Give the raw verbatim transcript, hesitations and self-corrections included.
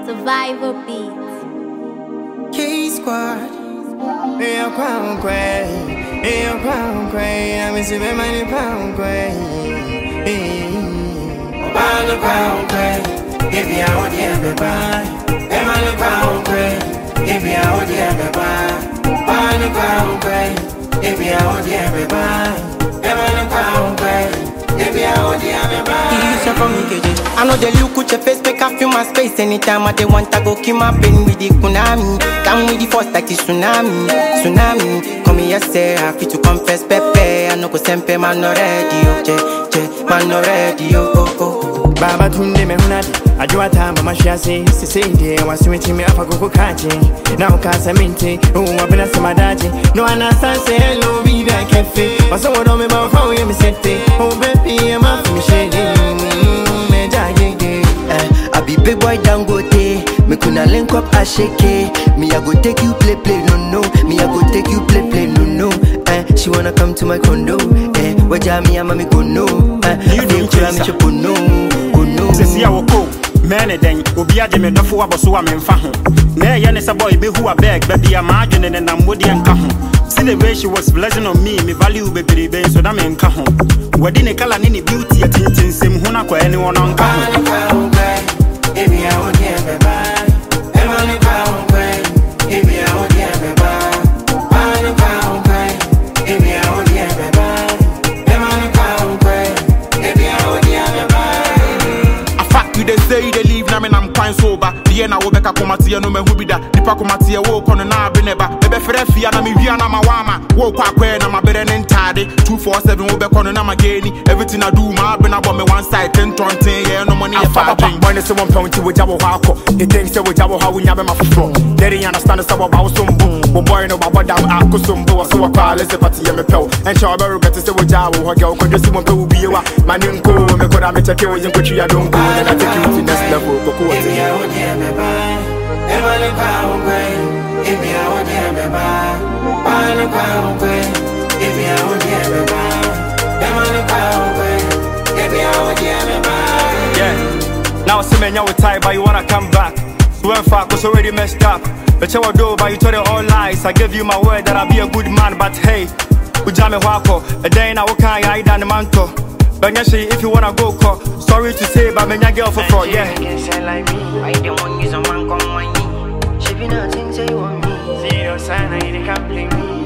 Survivor Beats. K-Squad. Hey, I'm crown queen. Hey, I'm crown queen. I'm a super money crown queen. I'm the crown queen. If you out here, everybody. I'm the crown queen. If you out here, everybody. I'm the crown queen. If you out here, everybody. I'm the crown queen. If you out here, everybody. I know they look at your face, make I feel my space. Anytime I they want, I go keep my pain with the Konami. Down with the force like the tsunami, tsunami. Come here, say I feel to confess, Pepe. I know go sempe, man no ready, oh, je, je, man no ready, oh, oh, oh. Baba tunde me hunadi, ajua tamba mashiasi. Sisindi, wasiwiti me apa kuku kaji. Na ukasa minti, uwa bila semadaji. No anasanse, hello, vida kefe. Wasa wado me mafau ye me sete. Oh baby, I'm a fi me shady. I be big boy Dangote, me kuna link up a shake. Me I go take you play play no no. Me I go take you play play no no. Eh, she wanna come to my condo. Eh, waja me ama me go no. Eh, you don't try me chupo no, go no. Se si awoko, mene den, obi ade me dofo aboso wa me mfa ho. Na ye ne se boy be hu a bag, baby am adwene ne na modi enka ho. See the way she was blessing on me, me value baby be so that me enka ho. Wadi ne kala ni ni beauty atintin sem ho na kwa ene won anka ho. If you out here, everybody, I'm on the crown queen. If you out here, everybody, I'm on the crown queen. If you out here, everybody, I'm on the crown queen. If you out here, everybody. I fact you they say they leave now, and I'm quite sober. The end I will back up on my tea, no me who be that. The pack on my tea, walk on and I've been never. Maybe for that fear, I'm here, I'm a wama. Walk back when I'm a better than tidy. Two four seven, will back on and I'm a gainy. Everything I do, my been up on me one side, ten twenty, yeah, no money. If I think when it's one point to which I will walk, the things that we have how we never my front. They didn't understand the sub about some boom. But boy, no, but down, I could some boy, so I call as a party and me pill. And Charber get to say what I will go, because this one will be you. My name go, me could have met a kill in country, I don't go, and I take you to the next level. If you out here, everybody, I'm on the crown queen. If you out here, everybody, I'm on the crown queen. If you out here, everybody, I'm on the crown queen. If you out here, everybody. Yeah. Now see me now with tie, but you wanna come back. So in fact, was already messed up. But you do, but you told it all lies. I give you my word that I'll be a good man, but hey, ujame wako, a day na wakan ya ida manto. Banyashi, if you wanna go call, sorry to say, but me nya girl for fraud, yeah. Like me, I don't want you some man come on me. She be nothing say you want me. See your sign, I can't blame me.